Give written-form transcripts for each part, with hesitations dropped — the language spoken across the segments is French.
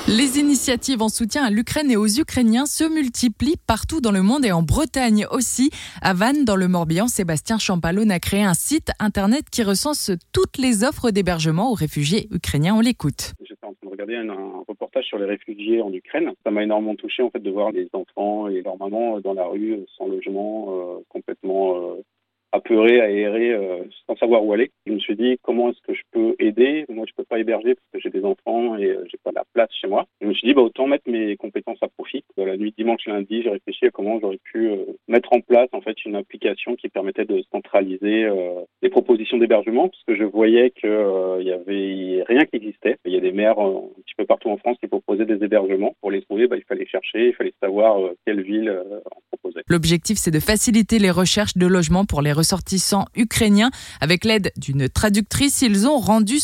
Les initiatives en soutien à l'Ukraine et aux Ukrainiens se multiplient partout dans le monde et en Bretagne aussi. À Vannes, dans le Morbihan, Sébastien Champalone a créé un site internet qui recense toutes les offres d'hébergement aux réfugiés ukrainiens. On l'écoute. J'étais en train de regarder un reportage sur les réfugiés en Ukraine. Ça m'a énormément touché en fait de voir les enfants et leurs mamans dans la rue, sans logement, complètement apeurés, aérés, sans savoir où aller. Je me suis dit comment est-ce que je peux aider. Moi, je peux pas héberger parce que j'ai des enfants et j'ai pas la place chez moi. Je me suis dit autant mettre mes compétences à profit. Dans la nuit dimanche lundi, j'ai réfléchi à comment j'aurais pu mettre en place en fait une application qui permettait de centraliser les propositions d'hébergement, parce que je voyais que y avait rien qui existait. Il y a des maires un petit peu partout en France qui proposaient des hébergements. Pour les trouver, il fallait chercher, il fallait savoir quelle ville en proposait. L'objectif, c'est de faciliter les recherches de logements pour les ressortissants ukrainiens. Avec l'aide d'une traductrice, ils ont rendu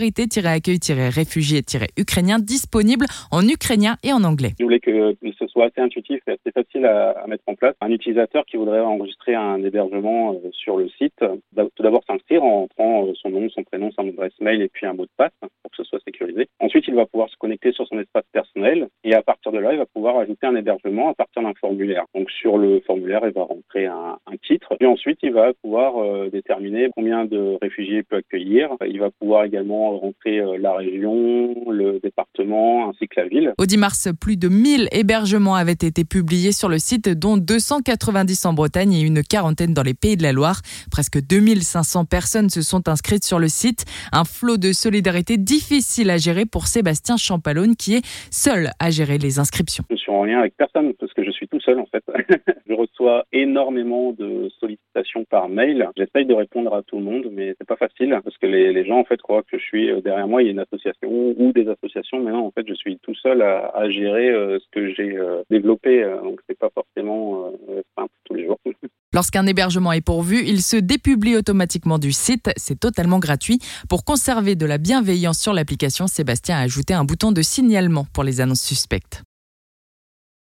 solidarité-accueil-réfugiés-ukrainiens disponible en ukrainien et en anglais. Je voulais que ce soit assez intuitif et assez facile à mettre en place. Un utilisateur qui voudrait enregistrer un hébergement sur le site, tout d'abord s'inscrire en entrant son nom, son prénom, son adresse mail et puis un mot de passe pour que ce soit sécurisé. Ensuite, il va pouvoir se connecter sur son espace personnel et à partir de là, il va pouvoir ajouter un hébergement à partir d'un formulaire. Donc sur le formulaire, il va rentrer un titre et ensuite, il va pouvoir déterminer combien de réfugiés il peut accueillir. Il va pouvoir également rentrer la région, le département ainsi que la ville. Au 10 mars, plus de 1000 hébergements avaient été publiés sur le site, dont 290 en Bretagne et une quarantaine dans les Pays de la Loire. Presque 2500 personnes se sont inscrites sur le site. Un flot de solidarité difficile à gérer pour Sébastien Champalone, qui est seul à gérer les inscriptions. Je suis en lien avec personne parce que je suis tout seul en fait. Je reçois énormément de sollicitations par mail. J'essaye de répondre à tout le monde, mais c'est pas facile parce que les gens en fait croient que je suis derrière moi, il y a une association ou des associations, mais non, en fait, je suis tout seul à gérer ce que j'ai développé, donc c'est pas forcément simple tous les jours. Lorsqu'un hébergement est pourvu, il se dépublie automatiquement du site. C'est totalement gratuit. Pour conserver de la bienveillance sur l'application, Sébastien a ajouté un bouton de signalement pour les annonces suspectes.